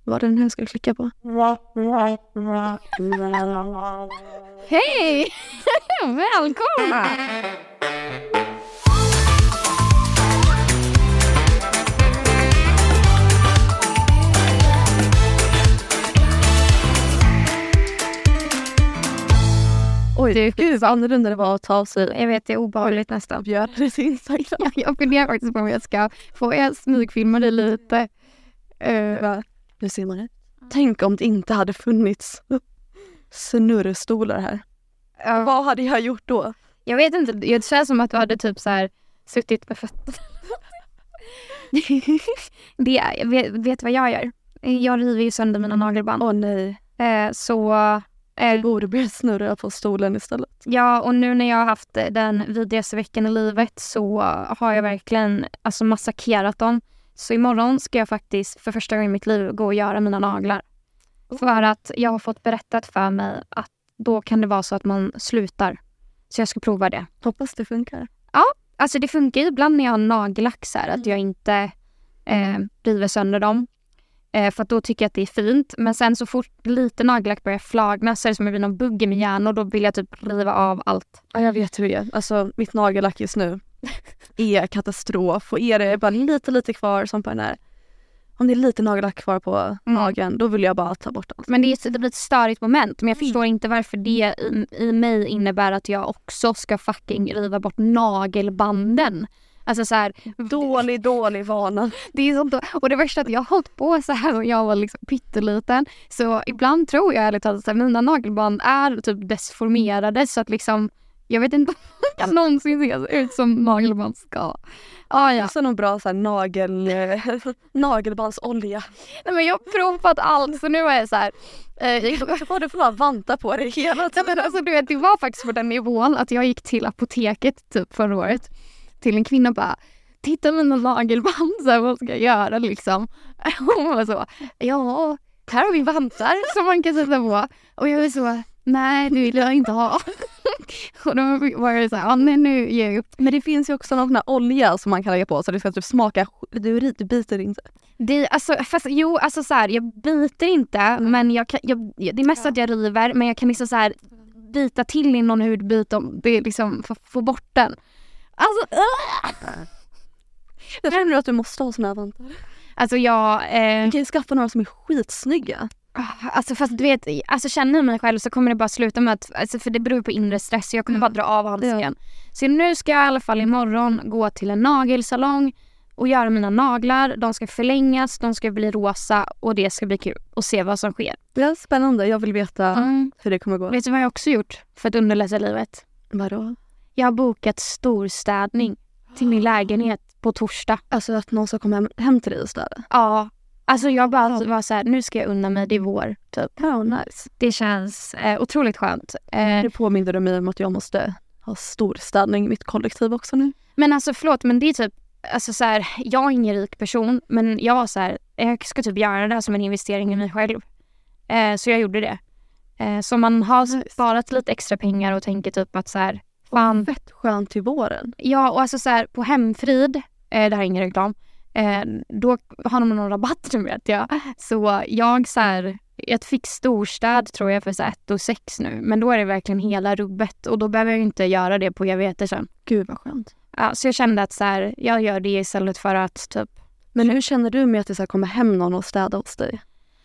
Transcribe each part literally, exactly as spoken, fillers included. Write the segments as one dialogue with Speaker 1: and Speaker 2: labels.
Speaker 1: vad den här ska klicka på.
Speaker 2: Hej! Välkomna!
Speaker 1: Oj, det, gud vad annorlunda det var att ta av sig.
Speaker 2: Jag vet, det är obehagligt nästan.
Speaker 1: Gör det till Instagram.
Speaker 2: Jag funderar faktiskt på om jag ska få jag smygfilma det lite. Uh,
Speaker 1: Nu ser man det. Tänk om det inte hade funnits snurrstolar här.
Speaker 2: uh,
Speaker 1: Vad hade jag gjort då?
Speaker 2: Jag vet inte, det känns som att du hade typ så här suttit med fötterna. det, jag vet, vet vad jag gör? Jag river ju sönder mina nagelband.
Speaker 1: Åh oh, nej.
Speaker 2: Uh, så...
Speaker 1: Jag borde börja snurra på stolen istället.
Speaker 2: Ja, och nu när jag har haft den vidrigaste veckan i livet så har jag verkligen alltså massakrerat dem. Så imorgon ska jag faktiskt för första gången i mitt liv gå och göra mina naglar. För att jag har fått berättat för mig att då kan det vara så att man slutar. Så jag ska prova det.
Speaker 1: Hoppas det funkar.
Speaker 2: Ja, alltså det funkar ju ibland när jag har nagellack så här, att jag inte eh, river sönder dem. Eh, för att då tycker jag att det är fint. Men sen så fort lite nagellack börjar flagna så är det som att det blir någon bugg i min hjärna och då vill jag typ riva av allt.
Speaker 1: Ja, jag vet hur det är. Alltså mitt nagellack just nu är katastrof. Och är det bara lite lite kvar som på den här. Om det är lite nagellack kvar på mm. nageln, då vill jag bara ta bort allt.
Speaker 2: Men det, är, det blir ett störigt moment. Men jag förstår mm. inte varför det i, i mig innebär att jag också ska fucking riva bort nagelbanden. Alltså så här,
Speaker 1: dålig, dålig vana.
Speaker 2: Det är sånt, och det värsta är att jag har hållit på så här och jag var liksom pytteliten. Så ibland tror jag ärligt talat att mina nagelband är typ desformerade så att liksom, jag vet inte om jag någonsin ser ut som nagelband ska.
Speaker 1: Ah, ja. Så någon bra så här, nagel, nagelbandsolja.
Speaker 2: Nej, men jag har provat allt så nu är jag så här. Eh,
Speaker 1: jag får du får bara vanta på det hela tiden.
Speaker 2: Nej, men alltså, du vet, det var faktiskt på den nivån att jag gick till apoteket typ förra året. Till en kvinna bara, titta mina nagelband så här, vad ska jag göra liksom? Hon var så, ja, här har vi vantar som man kan sätta på. Och jag var så, nej det vill jag inte ha. Och då var det så här, ja nej nu ger jag upp.
Speaker 1: Men det finns ju också någon sån här olja som man kan lägga på så det ska typ smaka, du, du biter inte.
Speaker 2: Det, alltså, fast, jo, alltså så här, jag biter inte, mm. men jag kan, jag, det är mest att jag river, men jag kan liksom så här bita till i någon hudbit om det är liksom för att få bort den. Alltså, äh!
Speaker 1: Jag tror nu att du måste ha såna här vantar.
Speaker 2: Alltså jag eh...
Speaker 1: Du kan ju skaffa några som är skitsnygga.
Speaker 2: Alltså fast du vet, alltså känner jag mig själv så kommer det bara sluta med att, alltså, för det beror på inre stress så jag kommer bara dra av handsken. Ja. Så nu ska jag i alla fall imorgon gå till en nagelsalong och göra mina naglar. De ska förlängas, de ska bli rosa och det ska bli kul och se vad som sker.
Speaker 1: Det är spännande, jag vill veta mm. hur det kommer gå.
Speaker 2: Vet du vad jag också gjort för att underlätta livet?
Speaker 1: Vadå?
Speaker 2: Jag har bokat storstädning till min lägenhet på torsdag.
Speaker 1: Alltså att någon ska komma hem, hem till dig och städa?
Speaker 2: Ja. Alltså jag bara var så här, nu ska jag unna mig, det är vår typ.
Speaker 1: Ja, oh, nice.
Speaker 2: Det känns eh, otroligt skönt. Eh,
Speaker 1: det påminner mig om att jag måste ha storstädning i mitt kollektiv också nu.
Speaker 2: Men alltså förlåt, men det är typ, alltså så här, jag är ingen rik person, men jag var så här, jag ska typ göra det här som en investering i mig själv. Eh, så jag gjorde det. Eh, så man har nice. Sparat lite extra pengar och tänker typ att så här,
Speaker 1: fan. Fett skönt till våren.
Speaker 2: Ja, och alltså så här, på Hemfrid, eh, det här är ingen reklam, eh, då har de någon rabatt nu vet jag. Så jag så här, jag fick storstad tror jag för så ett och sex nu. Men då är det verkligen hela rubbet och då behöver jag inte göra det på evigheter sen.
Speaker 1: Gud vad skönt.
Speaker 2: Ja, så jag kände att så här, jag gör det istället för att typ.
Speaker 1: Men hur känner du med att det ska komma hem någon och städa hos dig?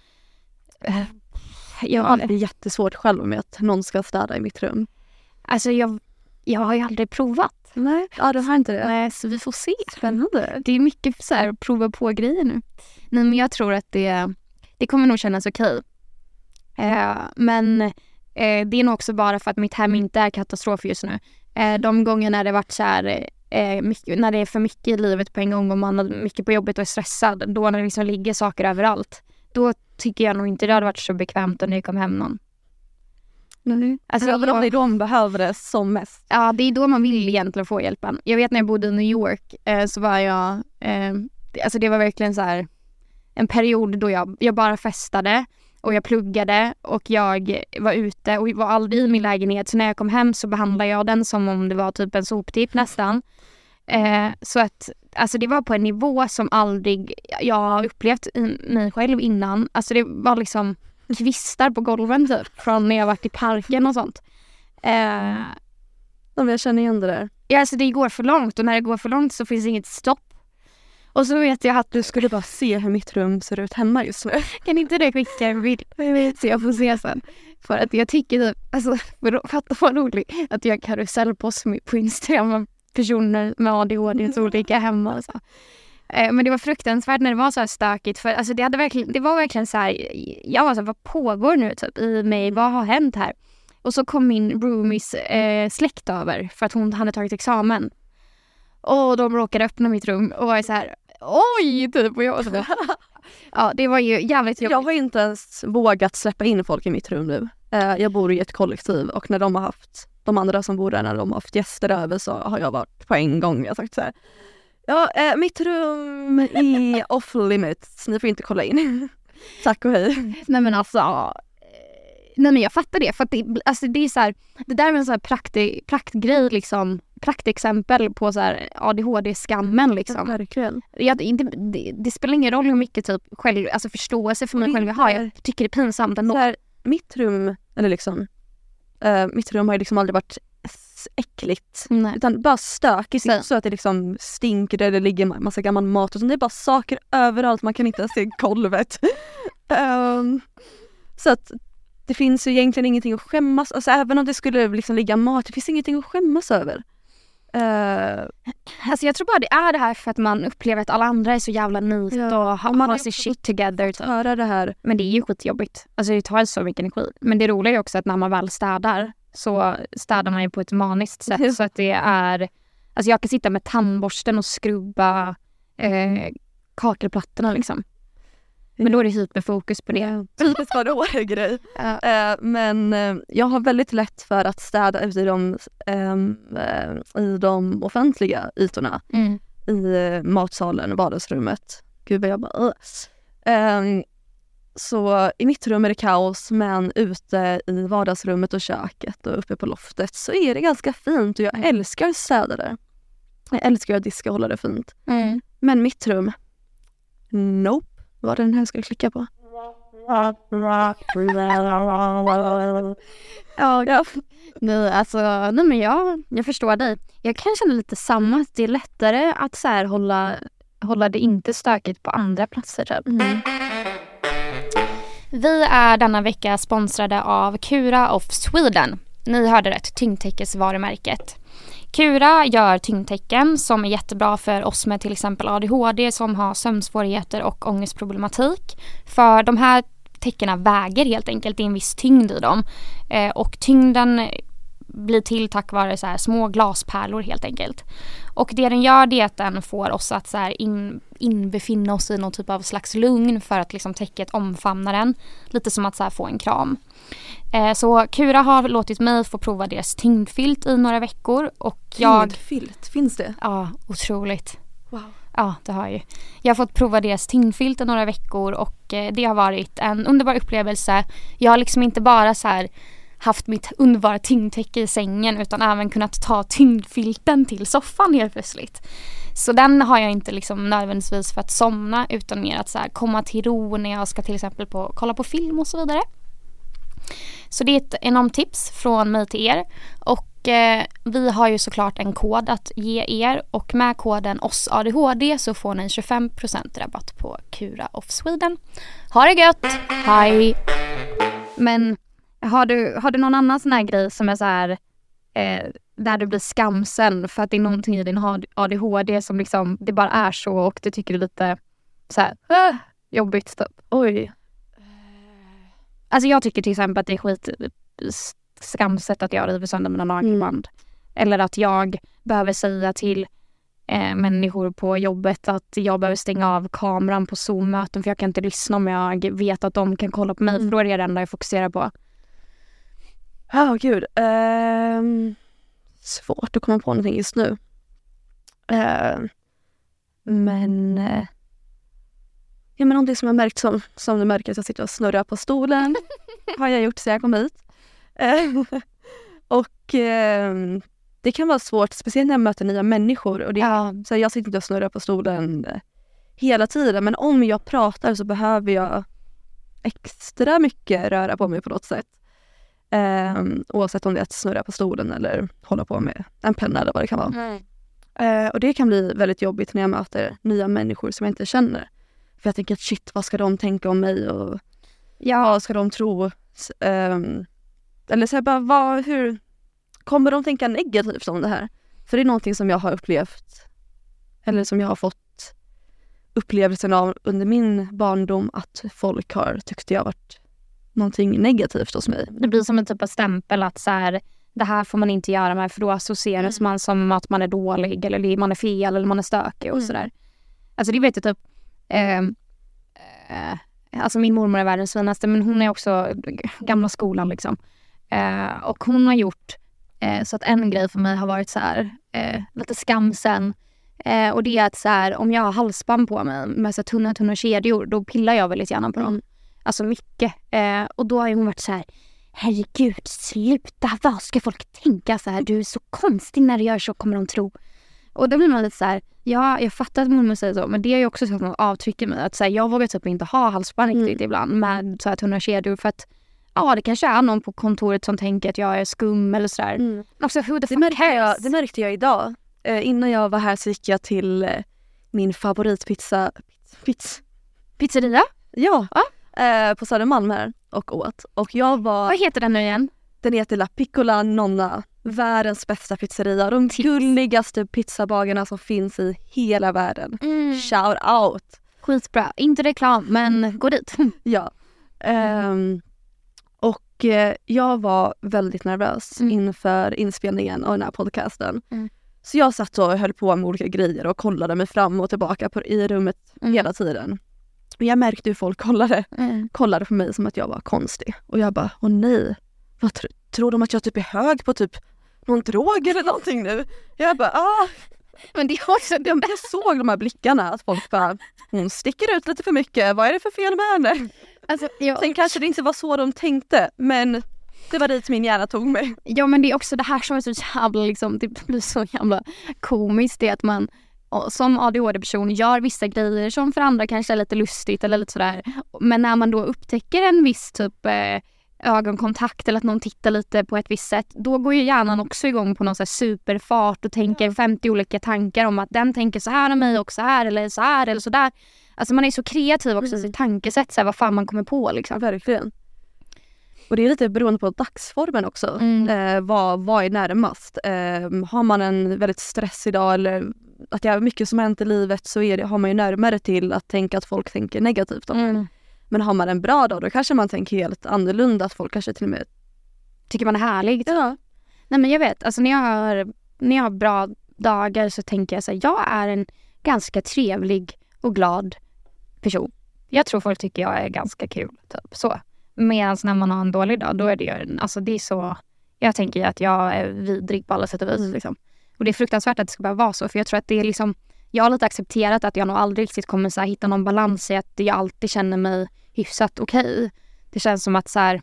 Speaker 2: Uh,
Speaker 1: jag det är jättesvårt själv med att någon ska städa i mitt rum.
Speaker 2: Alltså jag, jag har ju aldrig provat.
Speaker 1: Nej, ja, du har inte det.
Speaker 2: Nej, så vi får se.
Speaker 1: Spännande.
Speaker 2: Det är mycket så här prova på grejer nu. Nej, men jag tror att det, det kommer nog kännas okej. Eh, men eh, det är nog också bara för att mitt hem inte är katastrof just nu. Eh, de gånger när det varit så här, eh, mycket, när det är för mycket i livet på en gång och man har mycket på jobbet och är stressad, då när det liksom ligger saker överallt, då tycker jag nog inte det hade varit så bekvämt när det kom hem någon.
Speaker 1: Nej. Alltså, alltså om det är de behöver det som mest.
Speaker 2: Ja, det är då man vill egentligen få hjälpen. Jag vet när jag bodde i New York eh, så var jag, eh, alltså det var verkligen så här en period då jag, jag bara festade och jag pluggade och jag var ute och var aldrig i min lägenhet. Så när jag kom hem så behandlade jag den som om det var typ en soptipp nästan. Eh, så att alltså det var på en nivå som aldrig jag har upplevt i mig själv innan. Alltså det var liksom kvistar på golven typ, från när jag varit i parken och sånt. Eh,
Speaker 1: Ja, jag känner igen det där.
Speaker 2: ja, alltså det går för långt och när det går för långt så finns inget stopp. Och så vet jag att
Speaker 1: Du skulle bara se hur mitt rum ser ut hemma just nu.
Speaker 2: kan inte det skicka en bild så jag får se sen. För att jag tycker typ, alltså fatta vad roligt att jag karusellpost på Instagram med personer med A D H D så olika hemma och så. Eh, men det var fruktansvärt när det var så här stökigt, för alltså det hade verkligen, det var verkligen så här, jag var så här, vad pågår nu typ i mig, vad har hänt här? Och så kom min roomies eh, släkt över för att hon hade tagit examen. Och de råkade öppna mitt rum och var så här, oj typ, och jag var så här, ja, det var ju jävligt jobbigt.
Speaker 1: Jag har inte ens vågat släppa in folk i mitt rum nu. Eh, jag bor i ett kollektiv och när de har haft, de andra som bor där, när de har haft gäster över så har jag varit på en gång. Jag har sagt så här, ja, eh, mitt rum är off limits, ni får inte kolla in. Tack och hej.
Speaker 2: Nej men alltså, nej men jag fattar det, för att det, alltså det är så här, det där är en så här prakti, praktgrej liksom, praktexempel på så här A D H D-skammen liksom.
Speaker 1: Ja, verkligen.
Speaker 2: Jag, inte, det, det spelar ingen roll hur mycket typ själv, alltså förståelse för mig själv jag har. Jag tycker det är pinsamt ändå.
Speaker 1: Så här, mitt rum, eller liksom, uh, mitt rum har ju liksom aldrig varit äckligt.
Speaker 2: Nej.
Speaker 1: Utan bara stökigt, inte så att det liksom stinker där det ligger massa gammal mat, utan det är bara saker överallt, man kan inte ens se golvet. um, så att det finns ju egentligen ingenting att skämmas, alltså även om det skulle liksom ligga mat, det finns ingenting att skämmas över. Uh,
Speaker 2: alltså jag tror bara det är det här för att man upplever att alla andra är så jävla neat
Speaker 1: ja,
Speaker 2: och har,
Speaker 1: man
Speaker 2: har sin shit together typ.
Speaker 1: Höra det här.
Speaker 2: Men det är ju skitjobbigt, alltså det tar så mycket energi. Men det roliga är också att när man väl städar så städar man ju på ett maniskt sätt.
Speaker 1: Ja.
Speaker 2: Så att det är, alltså jag kan sitta med tandborsten och skrubba eh, kakelplattorna liksom. Men då är det hyperfokus på det.
Speaker 1: Typiskt vad det är grej.
Speaker 2: Ja.
Speaker 1: Uh, men uh, jag har väldigt lätt för att städa ut i de, um, uh, i de offentliga ytorna.
Speaker 2: Mm.
Speaker 1: I uh, matsalen, vardagsrummet. Gud vad jag bara... Uh. Um, så i mitt rum är det kaos, men ute i vardagsrummet och köket och uppe på loftet så är det ganska fint och jag
Speaker 2: Mm.
Speaker 1: älskar att städa där. Jag älskar att diska och hålla det fint.
Speaker 2: Mm.
Speaker 1: Men mitt rum, nope. Vad är den här jag ska klicka på?
Speaker 2: Ja,
Speaker 1: Ja.
Speaker 2: nej, alltså, nej men jag, jag förstår dig. Jag kan känna lite samma, att det är lättare att så här hålla, hålla det inte stökigt på andra platser typ.
Speaker 1: Mm.
Speaker 2: Vi är denna vecka sponsrade av Cura of Sweden. Ni hörde rätt, tyngdtäckesvarumärket. Cura gör tyngdtäcken som är jättebra för oss med till exempel A D H D som har sömnsvårigheter och ångestproblematik. För de här täckena väger helt enkelt, det är en viss tyngd i dem. Eh, och tyngden blir till tack vare så här små glaspärlor helt enkelt. Och det den gör det är att den får oss att så här in, inbefinna oss i någon typ av slags lugn för att liksom täcket omfamnar den. Lite som att så här få en kram. Eh, så Cura har låtit mig få prova deras tyngdfilt i några veckor. Och jag...
Speaker 1: Tyngdfilt, finns det?
Speaker 2: Ja, otroligt.
Speaker 1: Wow.
Speaker 2: Ja, det har jag ju. Jag har fått prova deras tyngdfilt i några veckor och eh, det har varit en underbar upplevelse. Jag har liksom inte bara så här haft mitt underbara tyngdtäcke i sängen utan även kunnat ta tyngdfilten till soffan helt plötsligt. Så den har jag inte liksom nödvändigtvis för att somna utan mer att så här komma till ro när jag ska till exempel på, kolla på film och så vidare. Så det är ett enormt tips från mig till er. Och eh, vi har ju såklart en kod att ge er. Och med koden O S A D H D så får ni tjugofem procent rabatt på Cura of Sweden. Ha det gött! Hej! Men har du, har du någon annan sån här grej som är så här... Eh, där du blir skamsen för att det är någonting i din A D H D som liksom... Det bara är så och du tycker det är lite så här... Äh, jobbigt typ.
Speaker 1: Oj.
Speaker 2: Alltså jag tycker till exempel att det är skit skamset att jag river sönder mina nagelband. Mm. Eller att jag behöver säga till eh, människor på jobbet att jag behöver stänga av kameran på Zoom-möten för jag kan inte lyssna om jag vet att de kan kolla på mig. Mm. För då är det det enda jag fokuserar på.
Speaker 1: Ja, oh, gud. Um, svårt att komma på någonting just nu. Uh, men... Uh, Ja, men någonting som jag märkt som, som du märker att jag sitter och snurrar på stolen har jag gjort så jag kom hit. Eh, och eh, det kan vara svårt, speciellt när jag möter nya människor. Och det,
Speaker 2: Ja.
Speaker 1: så jag sitter inte och snurrar på stolen hela tiden. Men om jag pratar så behöver jag extra mycket röra på mig på något sätt. Eh, oavsett om det är att snurra på stolen eller hålla på med en penna eller vad det kan vara.
Speaker 2: Mm.
Speaker 1: Eh, och det kan bli väldigt jobbigt när jag möter nya människor som jag inte känner. För jag tänker att shit, vad ska de tänka om mig? Och
Speaker 2: Ja.
Speaker 1: vad ska de tro? Eh, eller så här, bara, vad, hur kommer de tänka negativt om det här? För det är någonting som jag har upplevt, eller som jag har fått upplevelsen av under min barndom, att folk har tyckt jag varit någonting negativt hos mig.
Speaker 2: Det blir som en typ av stämpel att så här, det här får man inte göra med, för då associeras mm. man som att man är dålig eller man är fel eller man är stökig och
Speaker 1: mm.
Speaker 2: sådär. Alltså det vet jag typ eh, eh, alltså min mormor är världens finaste, men hon är också gamla skolan liksom. Eh, och hon har gjort eh, så att en grej för mig har varit så här eh, lite skamsen. Eh, och det är att så här, om jag har halsband på mig med så tunna tunna kedjor, då pillar jag väldigt gärna på dem.
Speaker 1: Mm.
Speaker 2: Alltså mycket. Eh, och då har hon varit så här: herregud, sluta, vad ska folk tänka så här? Du är så konstig när du gör så, kommer de tro. Och då blir man lite så här, ja, jag fattar att mormor säger så, men det är ju också så att man avtrycker mig. Att så här, jag vågar typ inte ha halsband riktigt mm. ibland med så här tunna kedjor, för att ja, det kanske är någon på kontoret som tänker att jag är skum eller sådär. Mm. Också, who the fuck
Speaker 1: det, märkte
Speaker 2: cares?
Speaker 1: jag, det märkte jag idag. Eh, innan jag var här så gick jag till eh, min favoritpizza. Pizz.
Speaker 2: Pizzeria?
Speaker 1: Ja, ah. eh, på Södermalm här och åt. Och jag var...
Speaker 2: Vad heter den nu igen?
Speaker 1: Den heter La Piccola Nonna. Världens bästa pizzeria. De Tips. gulligaste pizzabagarna som finns i hela världen. Mm. Shout out!
Speaker 2: Skitbra. Inte reklam, men gå dit.
Speaker 1: Ja. Mm. Um, och uh, jag var väldigt nervös mm. inför inspelningen av den här podcasten. Mm. Så jag satt och höll på med olika grejer och kollade mig fram och tillbaka på, i rummet mm. hela tiden. Och jag märkte hur folk kollade, mm. kollade på mig som att jag var konstig. Och jag bara, åh nej, vad tr- tror de att jag typ är hög på typ någon drog eller någonting nu? Jag bara, ah.
Speaker 2: Men det är också,
Speaker 1: jag, jag såg de här blickarna, att folk bara, hon sticker ut lite för mycket, vad är det för fel med henne?
Speaker 2: Alltså, jag...
Speaker 1: Sen kanske det inte var så de tänkte, men det var dit min hjärna tog mig.
Speaker 2: Ja, men det är också det här som är så jävla, liksom, det blir så jävla komiskt, det är att man som A D H D-person gör vissa grejer som för andra kanske är lite lustigt eller lite sådär. Men när man då upptäcker en viss typ eh, ögonkontakt eller att någon tittar lite på ett visst sätt, då går ju hjärnan också igång på någon så här superfart och tänker femtio olika tankar om att den tänker så här om mig och så här eller så här eller så där. Alltså man är så kreativ också i sitt tankesätt, så här, vad fan man kommer på liksom.
Speaker 1: Verkligen. Och det är lite beroende på dagsformen också. Mm. Eh, vad, vad är närmast? Eh, har man en väldigt stressig dag eller att det är mycket som hänt i livet, så är det, har man ju närmare till att tänka att folk tänker negativt om det. Mm. Men har man en bra dag, då kanske man tänker helt annorlunda, att folk kanske till och med
Speaker 2: tycker man är härlig.
Speaker 1: Ja.
Speaker 2: Nej, men jag vet, alltså när jag har, när jag har bra dagar så tänker jag så här, jag är en ganska trevlig och glad person. Jag tror folk tycker jag är ganska kul, typ så. Medan när man har en dålig dag, då är det ju, alltså det är så, jag tänker att jag är vidrig på alla sätt och vis mm. liksom. Och det är fruktansvärt att det ska bara vara så, för jag tror att det är liksom, jag har lite accepterat att jag nog aldrig riktigt kommer så här, hitta någon balans i att jag alltid känner mig hyfsat okej. Okay. Det känns som att så här,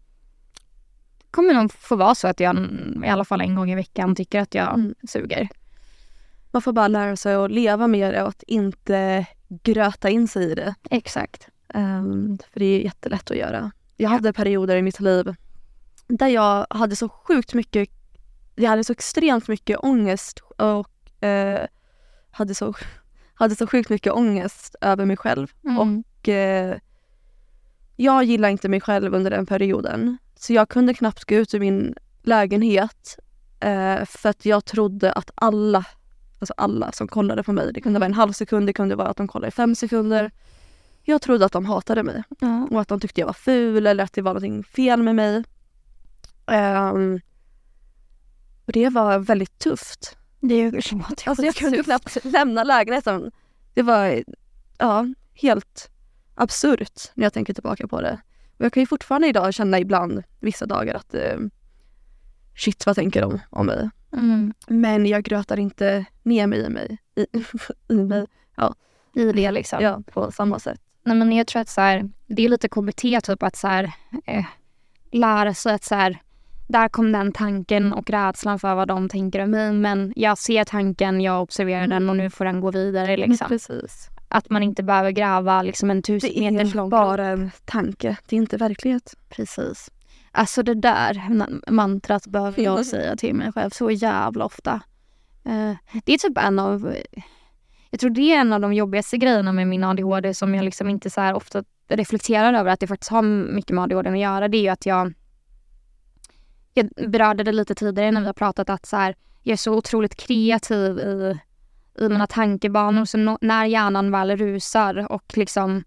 Speaker 2: kommer nog få vara så att jag i alla fall en gång i veckan tycker att jag mm. suger.
Speaker 1: Man får bara lära sig att leva med det och att inte gröta in sig i det.
Speaker 2: Exakt.
Speaker 1: Um, för det är jättelätt att göra. Jag hade perioder i mitt liv där jag hade så sjukt mycket, jag hade så extremt mycket ångest och eh, hade, så, hade så sjukt mycket ångest över mig själv. Mm. Och eh, jag gillar inte mig själv under den perioden. Så jag kunde knappt gå ut ur min lägenhet eh, för att jag trodde att alla, alltså alla som kollade på mig, det kunde vara en halv sekund, det kunde vara att de kollade i fem sekunder. Jag trodde att de hatade mig. Mm. Och att de tyckte jag var ful eller att det var något fel med mig. Um, och det var väldigt tufft.
Speaker 2: Det är ju som att
Speaker 1: alltså jag kunde knappt lämna lägenheten. Det var ja, helt absurt när jag tänker tillbaka på det. Och jag kan ju fortfarande idag känna ibland, vissa dagar, att uh, shit, vad tänker de om mig? Mm. Men jag grötar inte ner mig i mig. I, i mig. Ja.
Speaker 2: I det liksom.
Speaker 1: Ja, på samma sätt.
Speaker 2: Nej, men jag tror att så här, det är lite K B T typ att så här, eh, lära sig att så här, där kom den tanken och rädslan för vad de tänker om mig. Men jag ser tanken, jag observerar mm. den och nu får den gå vidare. Liksom.
Speaker 1: Precis.
Speaker 2: Att man inte behöver gräva liksom en tusen meters lång.
Speaker 1: Det är bara en tanke, det är inte verklighet.
Speaker 2: Precis. Alltså det där mantrat behöver jag säga till mig själv så jävla ofta. Uh, det är typ en av... Jag tror det är en av de jobbigaste grejerna med min A D H D som jag liksom inte så här ofta reflekterar över att det faktiskt har mycket med A D H D att göra. Det är ju att jag... Jag berörde det lite tidigare när vi har pratat att så här, jag är så otroligt kreativ i, i mina tankebanor. Så no, när hjärnan väl rusar och liksom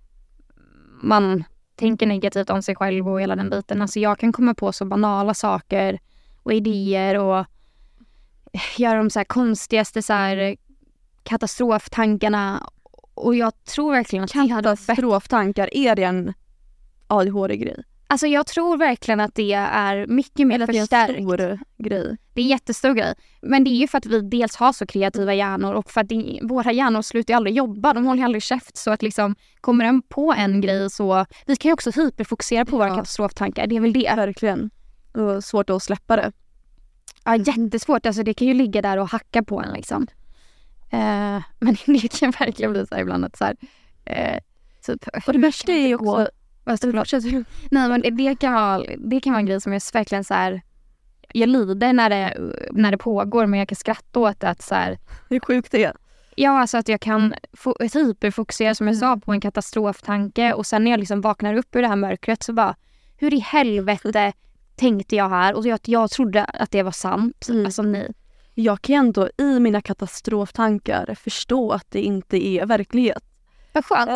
Speaker 2: man tänker negativt om sig själv och hela den biten. Alltså jag kan komma på så banala saker och idéer och göra de så här konstigaste så här katastroftankarna. Och jag tror verkligen att
Speaker 1: katastroftankar, är det en A D H D-grej?
Speaker 2: Alltså jag tror verkligen att det är mycket mer förstärkt.
Speaker 1: Det är en stor grej.
Speaker 2: Det är en jättestor grej. Men det är ju för att vi dels har så kreativa hjärnor och för att det, våra hjärnor slutar aldrig jobba. De håller aldrig käft. Så att liksom kommer den på en grej så... Vi kan ju också hyperfokusera på våra ja. katastroftankar. Det är väl det.
Speaker 1: Verkligen. Och svårt att släppa det.
Speaker 2: Ja, jättesvårt. Alltså det kan ju ligga där och hacka på en liksom. Uh, men det kan verkligen bli så här ibland att så här... Uh, typ,
Speaker 1: och det värsta är ju också...
Speaker 2: Nej, men det kan vara det kan vara en grej som jag verkligen så här, jag lider när det när det pågår, men jag kan skratta åt att så här,
Speaker 1: hur sjukt det är.
Speaker 2: Ja, alltså att jag kan få ett hyperfokusera som jag sa på en katastroftanke och sen när jag liksom vaknar upp ur det här mörkret så bara, hur i helvete tänkte jag här? Och jag, jag trodde att det var sant. Mm. Alltså nej.
Speaker 1: Jag kan ändå i mina katastroftankar förstå att det inte är verklighet.
Speaker 2: Vad skönt.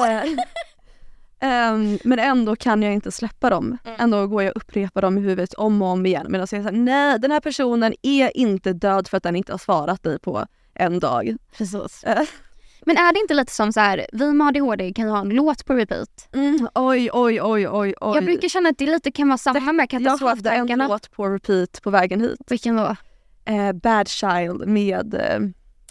Speaker 1: Um, men ändå kan jag inte släppa dem. Mm. Ändå går jag och upprepar dem i huvudet om och om igen. Men jag säger så här, nej, den här personen är inte död för att den inte har svarat dig på en dag.
Speaker 2: Precis. Uh. Men är det inte lite som så här, vi med A D H D kan ha en låt på repeat?
Speaker 1: Mm. Oj, oj, oj, oj, oj.
Speaker 2: Jag brukar känna att det lite kan vara samma med katastroftankarna.
Speaker 1: Jag hade en låt på repeat på vägen hit.
Speaker 2: Vilken då?
Speaker 1: Uh, Bad Child med... Uh,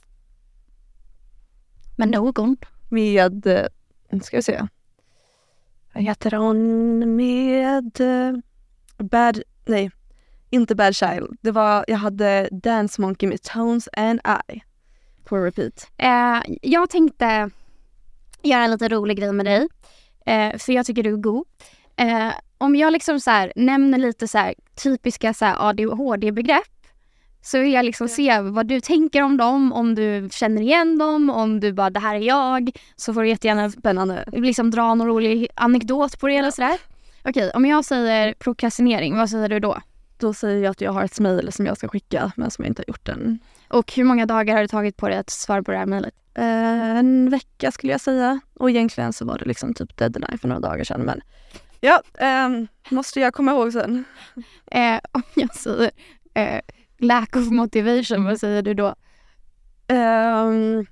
Speaker 2: med någon?
Speaker 1: Med... Uh, ska vi se... Vad heter hon med uh, Bad, nej, inte Bad Child. Det var, jag hade Dance Monkey med Tones and I på repeat.
Speaker 2: Uh, jag tänkte göra en lite rolig grej med dig. Uh, för jag tycker du är god. Uh, om jag liksom så här, nämner lite så här, typiska så här, A D H D-begrepp. Så vill jag liksom se vad du tänker om dem, om du känner igen dem, om du bara, det här är jag. Så får du jättegärna
Speaker 1: spännande
Speaker 2: liksom dra någon rolig anekdot på det eller sådär. Okej, om jag säger prokrastinering, vad säger du då?
Speaker 1: Då säger jag att jag har ett mejl som jag ska skicka, men som jag inte har gjort än.
Speaker 2: Och hur många dagar har du tagit på dig att svara på det här mejlet?
Speaker 1: Uh, en vecka skulle jag säga. Och egentligen så var det liksom typ deadline för några dagar sedan, men ja, um, måste jag komma ihåg sen.
Speaker 2: Uh, om jag säger... Uh, lack of motivation, vad säger du då?
Speaker 1: Um,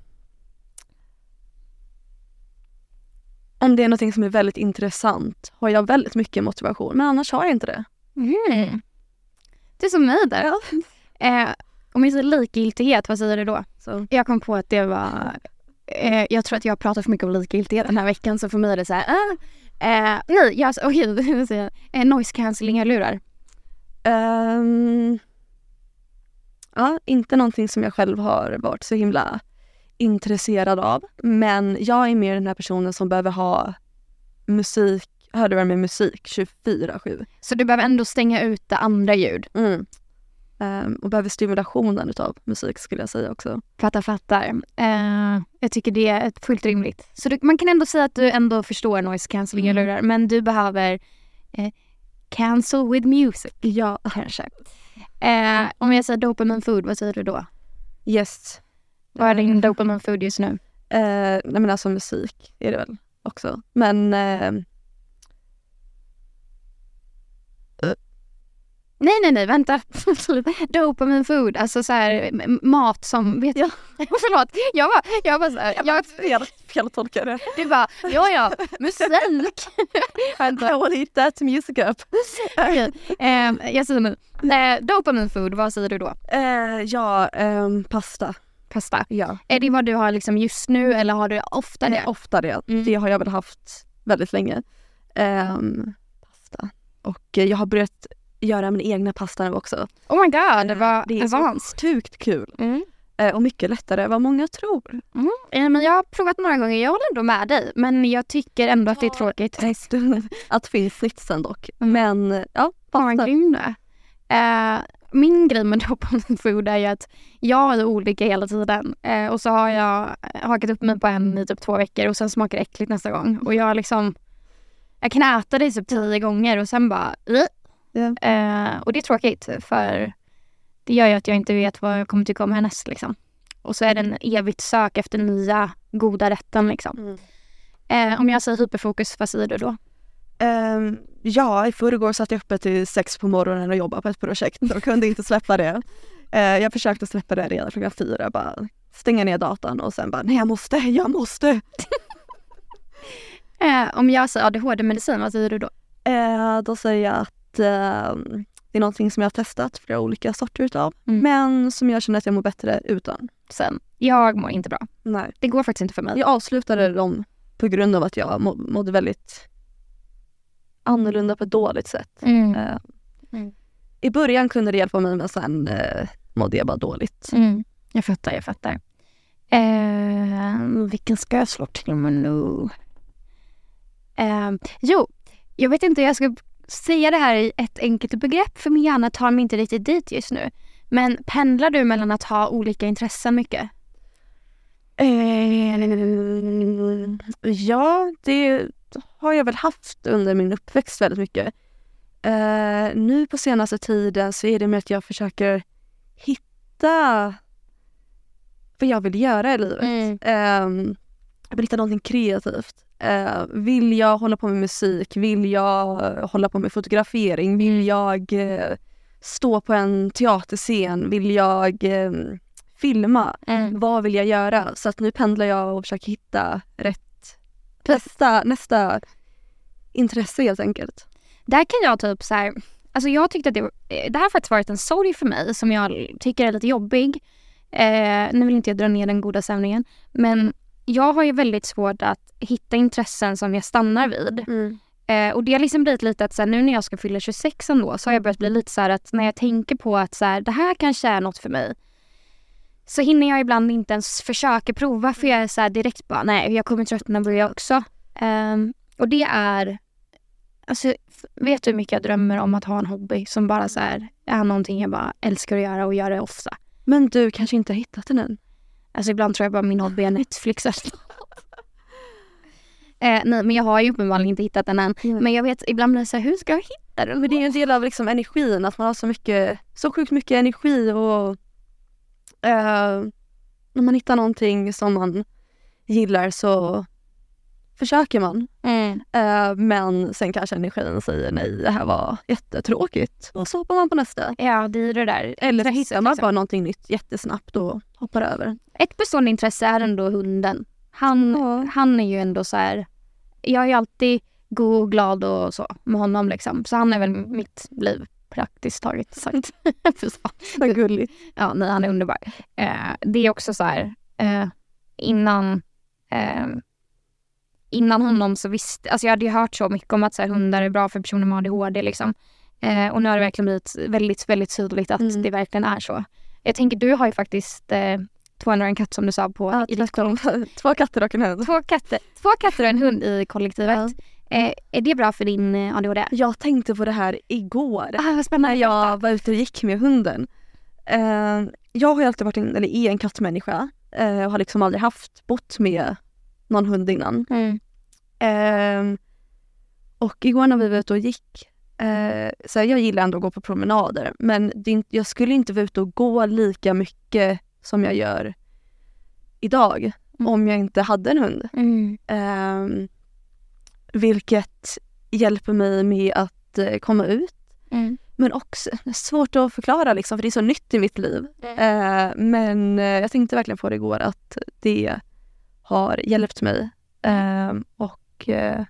Speaker 1: om det är något som är väldigt intressant har jag väldigt mycket motivation. Men annars har jag inte det.
Speaker 2: Mm. Det är som mig där. Ja. Eh, om jag säger likgiltighet, vad säger du då? Så. Jag kom på att det var... Eh, jag tror att jag har pratat för mycket om likgiltighet den här veckan. Så för mig är det så här... Ah, eh, nej, jag, okej, okay, säga, eh, noise cancelling, jag lurar.
Speaker 1: Um, ja, inte någonting som jag själv har varit så himla intresserad av. Men jag är mer den här personen som behöver ha musik, hörlurar med musik tjugofyra sju.
Speaker 2: Så du behöver ändå stänga ut det andra ljud?
Speaker 1: Mm. Um, och behöver stimulationen av musik skulle jag säga också.
Speaker 2: Fattar, fattar. Uh, jag tycker det är ett fullt rimligt. Så du, man kan ändå säga att du ändå förstår noise cancelling, mm. eller men du behöver uh, cancel with music.
Speaker 1: Ja,
Speaker 2: kanske. Uh, om jag säger dopamine food, vad säger du då?
Speaker 1: Yes.
Speaker 2: Vad är din dopamine food just nu? Uh,
Speaker 1: nej men alltså musik är det väl också. Men... Uh,
Speaker 2: Nej, nej, nej, vänta. Dopamine food, alltså så här mat som, vet jag. Förlåt, jag var, jag var så här, jag
Speaker 1: fel, fel tolkare.
Speaker 2: Du bara, ja, ja, musik.
Speaker 1: I will eat that music up.
Speaker 2: Okay. Uh, jag säger nu, uh, dopamine food, vad säger du då?
Speaker 1: Uh, ja, um, pasta.
Speaker 2: Pasta?
Speaker 1: Ja.
Speaker 2: Är det vad du har liksom just nu eller har du ofta det?
Speaker 1: Uh, ofta det, mm. Det har jag väl haft väldigt länge. Um, pasta. Och uh, jag har börjat göra min egna pasta nu också.
Speaker 2: Oh my god, det var
Speaker 1: det är
Speaker 2: advanced.
Speaker 1: Sjukt kul.
Speaker 2: Mm.
Speaker 1: Och mycket lättare än vad många tror.
Speaker 2: Mm. Ja, men jag har provat några gånger, jag håller ändå med dig. Men jag tycker ändå att det är tråkigt.
Speaker 1: Att få in snitsen dock. Mm. Men ja,
Speaker 2: pasta. Uh, min grej med Dopamine Food är ju att jag är olika hela tiden. Uh, och så har jag hakat upp mig på en i typ två veckor och sen smakar det äckligt nästa gång. Och jag liksom, jag kan äta det typ tio gånger och sen bara... Yeah. Uh, och det är tråkigt för... Det gör ju att jag inte vet vad jag kommer tycka om härnäst liksom. Och så är det en evigt sök efter nya goda rätten liksom. Mm. Eh, om jag säger hyperfokus, vad säger du då?
Speaker 1: Um, ja, i förrgår satt jag uppe till sex på morgonen och jobbade på ett projekt. Och kunde inte släppa det. Uh, jag försökte släppa det redan klockan fyra. Bara stänga ner datan och sen bara, nej jag måste, jag måste.
Speaker 2: eh, om jag säger A D H D-medicin, vad säger du då?
Speaker 1: Uh, då säger jag att... Uh, Det är någonting som jag har testat flera olika sorter utav. Mm. Men som jag känner att jag mår bättre utan.
Speaker 2: Sen, jag mår inte bra.
Speaker 1: Nej.
Speaker 2: Det går faktiskt inte för mig.
Speaker 1: Jag avslutade dem på grund av att jag må, mådde väldigt annorlunda på ett dåligt sätt. Mm. Uh, mm. I början kunde det hjälpa mig, men sen uh, mådde jag bara dåligt.
Speaker 2: Mm. Jag fattar, jag fattar. Uh, vilken ska jag slå till med nu? Uh, jo, jag vet inte, jag ska... säga det här i ett enkelt begrepp, för min hjärna tar mig inte riktigt dit just nu. Men pendlar du mellan att ha olika intressen mycket?
Speaker 1: Eh, ja, det har jag väl haft under min uppväxt väldigt mycket. Eh, nu på senaste tiden så är det med att jag försöker hitta vad jag vill göra i livet. Mm. Eh, jag vill hitta någonting kreativt. Uh, vill jag hålla på med musik? Vill jag uh, hålla på med fotografering? Vill jag uh, stå på en teaterscen? Vill jag uh, filma? Mm. Vad vill jag göra? Så att nu pendlar jag och försöker hitta rätt nästa, nästa intresse helt enkelt.
Speaker 2: Där kan jag typ så här, alltså jag tyckte att det, det har faktiskt varit en sorg för mig som jag tycker är lite jobbig. Uh, nu vill inte jag dra ner den goda stämningen, men jag har ju väldigt svårt att hitta intressen som jag stannar vid. Mm. Eh, och det har liksom blivit lite att så här, nu när jag ska fylla tjugosex ändå, så har jag börjat bli lite så här att när jag tänker på att så här, det här kanske är något för mig, så hinner jag ibland inte ens försöka prova, för jag är så här direkt bara, nej, jag kommer tröttna på det också. Eh, och det är, alltså, vet du hur mycket jag drömmer om att ha en hobby som bara så här, är någonting jag bara älskar att göra och göra det ofta.
Speaker 1: Men du kanske inte har hittat den än?
Speaker 2: Alltså ibland tror jag bara min hobby är Netflix. eh, nej, men jag har ju uppenbarligen inte hittat den än. Mm. Men jag vet, ibland blir det så här, hur ska jag hitta den?
Speaker 1: Men det är ju en del av liksom energin, att man har så mycket, så sjukt mycket energi och eh, när man hittar någonting som man gillar så försöker man. Mm. Eh, men sen kanske energin säger nej, det här var jättetråkigt. Och så hoppar man på nästa.
Speaker 2: Ja, det är det där.
Speaker 1: Eller så hittar man bara någonting nytt jättesnabbt och hoppar över.
Speaker 2: Ett bestående intresse är ändå hunden. Han, ja. han är ju ändå så här, jag är ju alltid god och glad och så med honom liksom. Så han är väl mitt liv praktiskt taget sagt.
Speaker 1: Vad gulligt.
Speaker 2: Ja, nej, han är underbar. Eh, det är också så här, eh, innan... Eh, Innan honom så visste, alltså jag hade ju hört så mycket om att så här, hundar är bra för personer med A D H D liksom. Eh, och nu har det verkligen blivit väldigt, väldigt tydligt att mm. det verkligen är så. Jag tänker, du har ju faktiskt eh, två hundra en katt som du sa på.
Speaker 1: Ja, i ditt två katter och en hund.
Speaker 2: Två katter, två katter och en hund i kollektivet. Ja. Eh, är det bra för din eh, A D H D?
Speaker 1: Jag tänkte på det här igår.
Speaker 2: Ah, vad spännande.
Speaker 1: När jag var ute och gick med hunden. Eh, jag har ju alltid varit en, eller är en kattmänniska. Eh, och har liksom aldrig haft bott med någon hund innan. Mm. Eh, och igår när vi var ute och gick, eh, så jag gillar ändå att gå på promenader, men det är, jag skulle inte vara ute och gå lika mycket som jag gör idag mm. om jag inte hade en hund. Mm. Eh, vilket hjälper mig med att eh, komma ut. Mm. Men också svårt att förklara liksom, för det är så nytt i mitt liv. Mm. Eh, men eh, jag tänkte verkligen på det igår att det har hjälpt mig. Uh, och uh...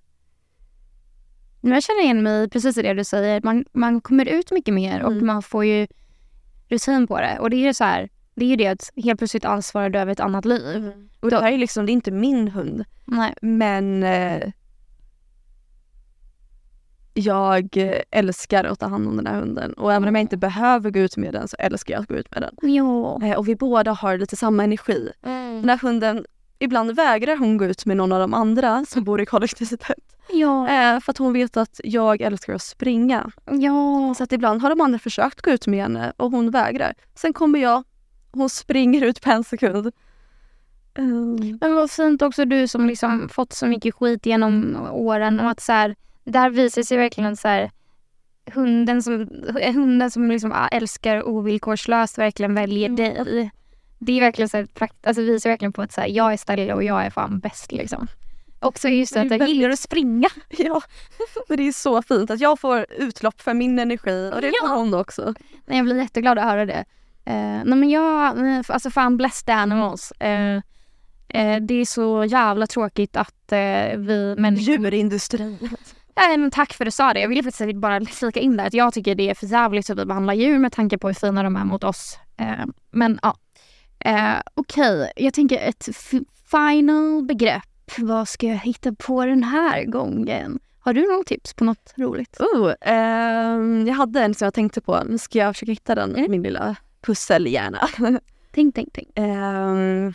Speaker 2: jag känner igen mig precis i det du säger. Man, man kommer ut mycket mer och mm. man får ju rutin på det. Och det är ju så här, det är ju det att helt plötsligt ansvarar du över ett annat liv. Mm.
Speaker 1: Och det här är liksom, det är inte min hund.
Speaker 2: Nej.
Speaker 1: Men uh, jag älskar att ta hand om den här hunden. Och även om jag inte behöver gå ut med den så älskar jag att gå ut med den.
Speaker 2: Ja.
Speaker 1: Eh, och vi båda har lite samma energi.
Speaker 2: Mm.
Speaker 1: Den här hunden, ibland vägrar hon gå ut med någon av de andra som bor i kollektivet.
Speaker 2: Ja.
Speaker 1: Eh, för att hon vet att jag älskar att springa.
Speaker 2: Ja.
Speaker 1: Så att ibland har de andra försökt gå ut med henne och hon vägrar. Sen kommer jag, hon springer ut på en sekund. Mm.
Speaker 2: Men vad fint också du som liksom fått så mycket skit genom åren och att så här, där visar sig verkligen så här hunden som hunden som liksom älskar ovillkorslöst verkligen väljer dig. Det är verkligen så här prakt- alltså visar verkligen på att så här, jag är Stella och jag är fan bäst liksom. Också just att jag gillar att springa.
Speaker 1: Ja, men det är så fint att jag får utlopp för min energi och det får
Speaker 2: Ja.
Speaker 1: hon också.
Speaker 2: Nej, jag blir jätteglad att höra det. Uh, nej men jag, alltså fan bless the animals. Uh, uh, det är så jävla tråkigt att uh, vi människor...
Speaker 1: Djurindustrin.
Speaker 2: Ja, men tack för att du sa det. Jag ville faktiskt bara flika in där att jag tycker det är för jävligt att vi behandlar djur med tanke på hur fina de är mot oss. Uh, men ja. Uh, Okej, okay. Jag tänker ett f- final begrepp. Vad ska jag hitta på den här gången? Har du någon tips på något roligt?
Speaker 1: Oh, um, jag hade en som jag tänkte på. Nu ska jag försöka hitta den, mm. min lilla pusselhjärna.
Speaker 2: Tänk, tänk, tänk.
Speaker 1: Um,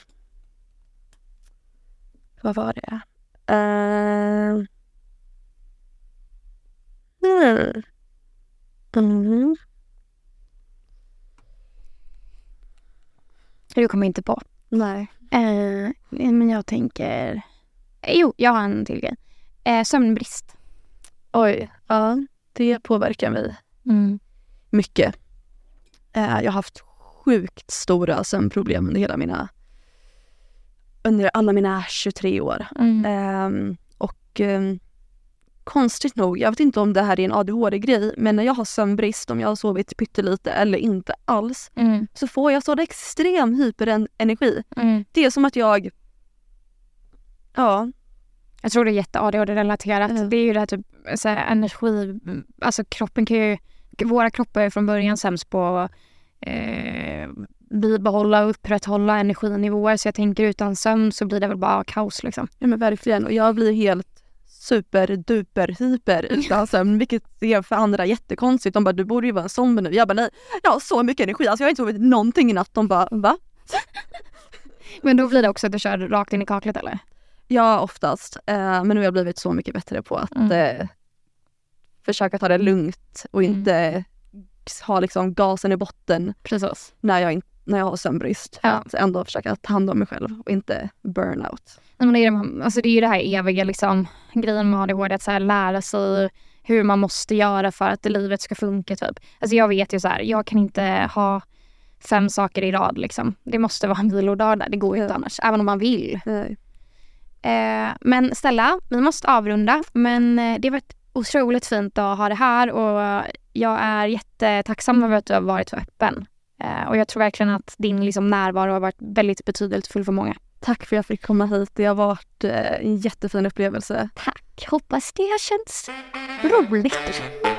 Speaker 1: vad var det? Uh, mm. Mm.
Speaker 2: Du kommer inte på.
Speaker 1: Nej.
Speaker 2: Uh, men jag tänker... Jo, jag har en till grej. Uh, sömnbrist.
Speaker 1: Oj, ja. Det påverkar mig
Speaker 2: mm.
Speaker 1: mycket. Uh, jag har haft sjukt stora sömnproblem under hela mina... Under alla mina tjugotre år.
Speaker 2: Mm.
Speaker 1: Um, och um, konstigt nog, jag vet inte om det här är en A D H D-grej, men när jag har sömnbrist, om jag har sovit pyttelite eller inte alls,
Speaker 2: mm.
Speaker 1: så får jag så extrem hyperenergi.
Speaker 2: Mm.
Speaker 1: Det är som att jag... Ja.
Speaker 2: Jag tror det är jätte-A D H D-relaterat.
Speaker 1: Mm.
Speaker 2: Det är ju det här typ så här, energi... Alltså kroppen kan ju... Våra kroppar är från början sämst på eh, bibehålla och upprätthålla energinivåer. Så jag tänker utan sömn så blir det väl bara kaos liksom.
Speaker 1: Ja men verkligen. Och jag blir helt super duper hyper utan sömn, vilket är för andra jättekonstigt. De bara, du borde ju vara en zombie nu. Jag bara, nej, jag har så mycket energi. Alltså jag har inte sovit någonting i natt. De bara, va?
Speaker 2: Men då blir det också att du kör rakt in i kaklet eller?
Speaker 1: Ja, oftast. Eh, men nu har jag blivit så mycket bättre på att mm. eh, försöka ta det lugnt och inte mm. ha liksom gasen i botten.
Speaker 2: Precis.
Speaker 1: När jag, in- när jag har sömnbrist.
Speaker 2: Ja.
Speaker 1: Att ändå försöka ta hand om mig själv och inte burnout.
Speaker 2: Men det, är det, alltså det är ju det här eviga liksom, grejen med A D H D, att så här, lära sig hur man måste göra för att livet ska funka typ. Alltså jag vet ju så här, jag kan inte ha fem saker i rad liksom. Det måste vara en vilodag där, det går ju inte annars, även om man vill.
Speaker 1: Nej.
Speaker 2: Eh, men Stella, vi måste avrunda, men eh, det har varit otroligt fint att ha det här och jag är jättetacksam över att du har varit så öppen. Eh, och jag tror verkligen att din liksom, närvaro har varit väldigt betydelsefull för många.
Speaker 1: Tack för att jag fick komma hit. Det har varit eh, en jättefin upplevelse.
Speaker 2: Tack. Hoppas det har känts roligt.